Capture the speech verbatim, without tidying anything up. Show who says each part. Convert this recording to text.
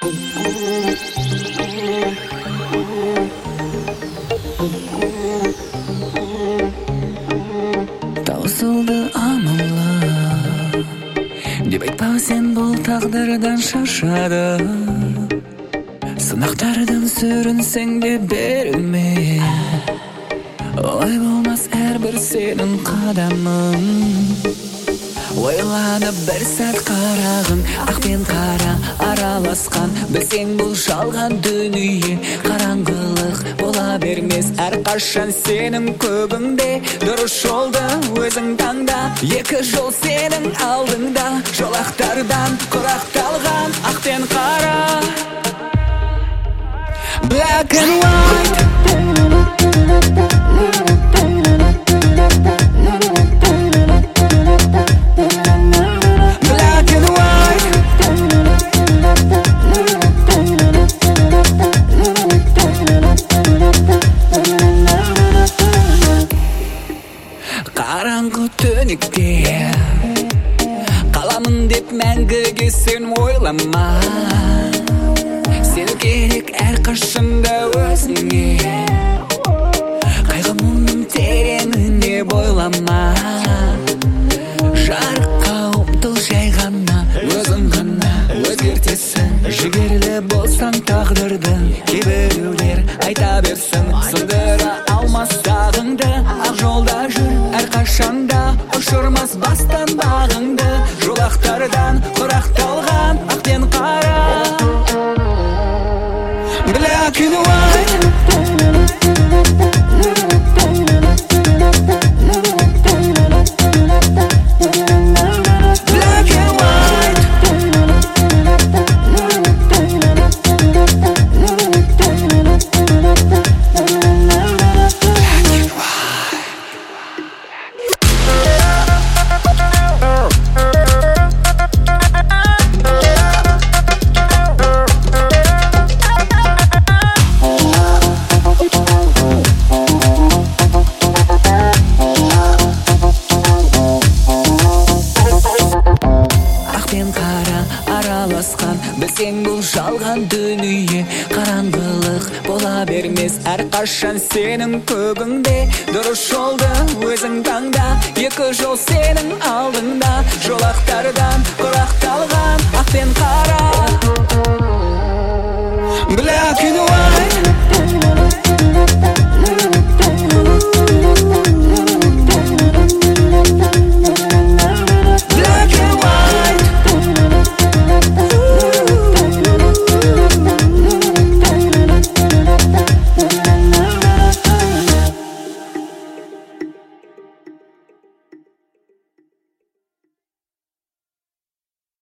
Speaker 1: Таусылды амалы деп айтпа, сен бұл тағдырдан шаршады. Сынақтардың сүрінсең де берілме, олай болмас әрбір сенің қадамың. Ойланып бір сәт қарағын, ақ пен қара араласқан. Білсең бұл жалған дүние, қараңғылық бола бермес әрқашан сенің көбіңде. Дұрыс жолды өзің таңда, екі жол сенің алдыңда. Жолақтардан құрақталған ақ пен қара, black and white. Қараңғы түнекте қаламын деп мәңгіге сен ойлама. Сен керек әрқашанда өзіңе, қайғы мұңның тереңіне бойлама. Жарыққа ұмтыл жай ғана, өзің ғана өзгертесің. Жігерлі болсаң тағдырдың, кейбіреулер айта берсін. Сындыра алмас сағыңды, ақ жолда жүр әрқашанда. Ұшырмас бастан бағыңды, жолақтардан құрақталған ақ пен қара, black and white. Білсең бұл жалған дүние, қараңғылық бола бермес әрқашан сенің көгіңде. Дұрыс жолды өзің таңда, екі жол сенің алдыңда. Жолақтардан құрақталған ақ пен қара, black and white.